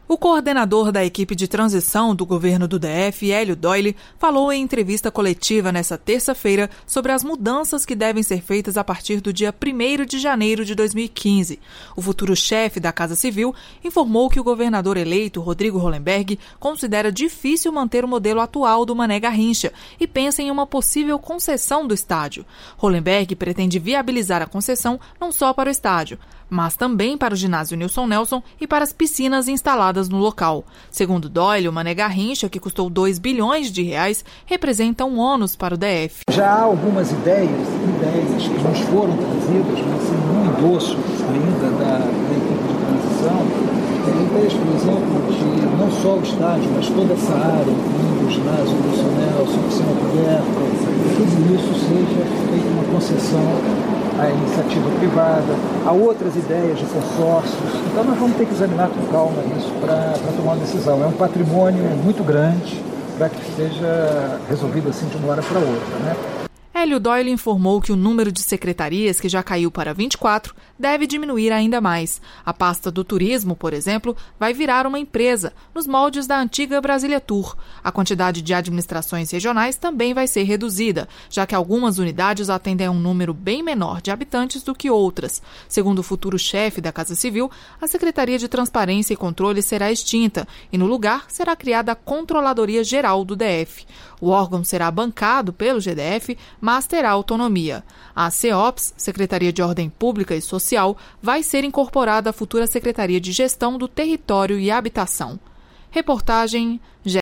O coordenador da equipe de transição do governo do DF, Hélio Doyle, falou em entrevista coletiva nesta terça-feira sobre as mudanças que devem ser feitas a partir do dia 1º de janeiro de 2015. O futuro chefe da Casa Civil informou que o governador eleito, Rodrigo Hollenberg, considera difícil manter o modelo atual do Mané Garrincha e pensa em uma possível concessão do estádio. Hollenberg pretende viabilizar a concessão não só para o estádio, mas também para o ginásio Nilson Nelson e para as piscinas instaladas no local. Segundo Doyle, o Mané Garrincha, que custou 2 bilhões de reais, representa um ônus para o DF. Já há algumas ideias que nos foram trazidas, mas sem um endosso ainda da equipe de transição. Ideias, por exemplo, de não só o estádio, mas toda essa área, incluindo o ginásio Nilson Nelson, piscina coberta, tudo isso seja feita uma concessão à iniciativa privada, a outras ideias de consórcios. Então nós vamos ter que examinar com calma isso para tomar uma decisão. É um patrimônio muito grande para que seja resolvido assim de uma hora para outra, né? Hélio Doyle informou que o número de secretarias, que já caiu para 24, deve diminuir ainda mais. A pasta do turismo, por exemplo, vai virar uma empresa, nos moldes da antiga Brasília Tour. A quantidade de administrações regionais também vai ser reduzida, já que algumas unidades atendem a um número bem menor de habitantes do que outras. Segundo o futuro chefe da Casa Civil, a Secretaria de Transparência e Controle será extinta e, no lugar, será criada a Controladoria Geral do DF. O órgão será bancado pelo GDF, mas terá autonomia. A CEOPS, Secretaria de Ordem Pública e Social, vai ser incorporada à futura Secretaria de Gestão do Território e Habitação. Reportagem